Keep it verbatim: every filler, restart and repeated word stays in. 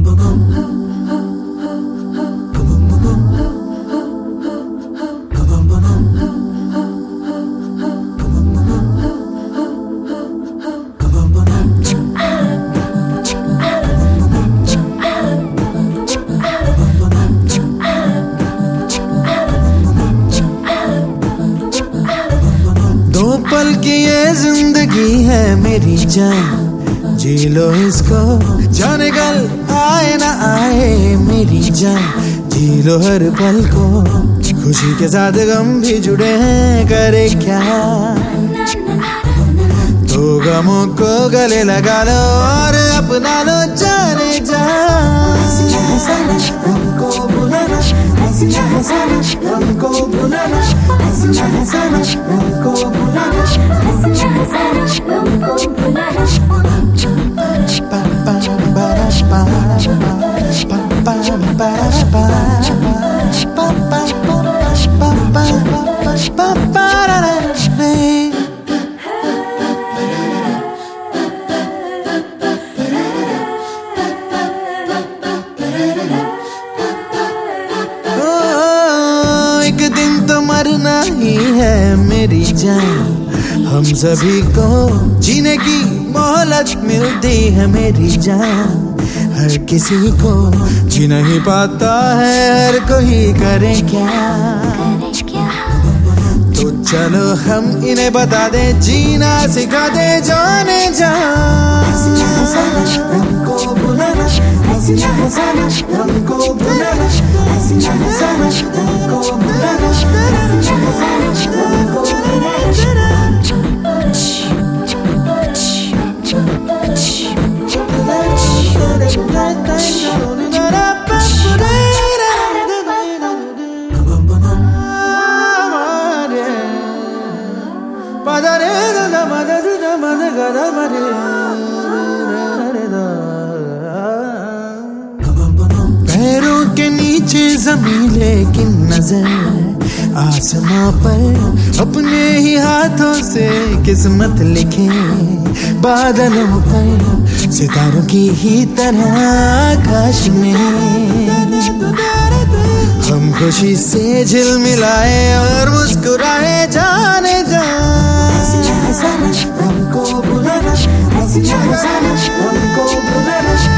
दो पल की ये जिंदगी है मेरी जान, जी लो इसको, जाने कल आए ना आए मेरी जान, जी लो हर पल को। खुशी के साथ गम भी जुड़े हैं, करे क्या, तो गमों को गले लगा लो और अपना लो जाने जा। हमको बुलाना, हंसना हंसाना, हमको बुलाना, हंसना हंसाना, हमको बुलाना, हंसना हंसाना, हमको बुलाना। पा पा पा पा पा पा पा पा पा पा पा पा। एक दिन तो मरना ही है मेरी जान, हम सभी को जीने की मोहलत मिलती है मेरी जान। हर किसी को जी नहीं पाता है, हर कोई करे क्या, तो चलो हम इन्हें बता दे, जीना सिखा दे जाने जा। हमको बुलाना, हंसना हंसाना, हमको बुलाना, हंसना हंसाना, हमको बुलाना, हंसना हंसाना, हमको बुलाना। पैरों के नीचे जमीन लेकिन नजर आसमां पर, अपने ही हाथों से किस्मत लिखे बादलों पर, सितारों की ही तरह आकाश में। हम खुशी से झिलमिलाए और मुस्कुराए जाने जा। हमको बुलाना, हंसना हंसाना, हमको बुलाना,